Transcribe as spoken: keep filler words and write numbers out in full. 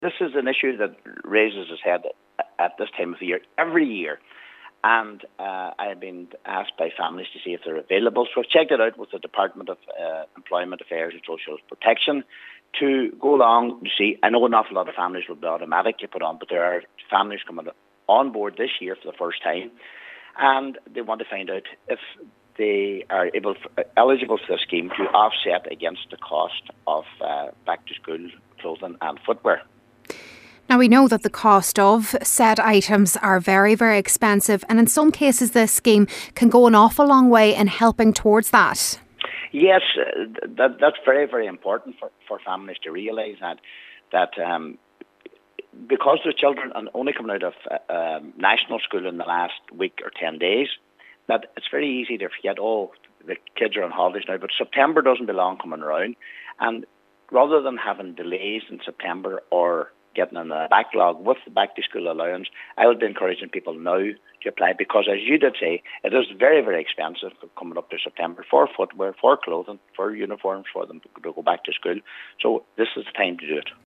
this is an issue that raises its head at this time of the year every year. And uh, I have been asked by families to see if they're available. So I've checked it out with the Department of uh, Employment Affairs and Social Protection to go along to see. I know an awful lot of families will be automatically put on, but there are families coming on board this year for the first time, and they want to find out if they are able, eligible for the scheme to offset against the cost of uh, back-to-school clothing and footwear. Now, we know that the cost of said items are very, very expensive, and in some cases this scheme can go an awful long way in helping towards that. Yes, uh, that, that's very, very important for, for families to realise that, that um, because the children are only coming out of uh, um, national school in the last week or ten days, that it's very easy to forget, oh, the kids are on holidays now, but September doesn't belong coming around. And rather than having delays in September or getting in a backlog with the back-to-school allowance, I would be encouraging people now to apply, because, as you did say, it is very, very expensive coming up to September for footwear, for clothing, for uniforms for them to go back to school. So this is the time to do it.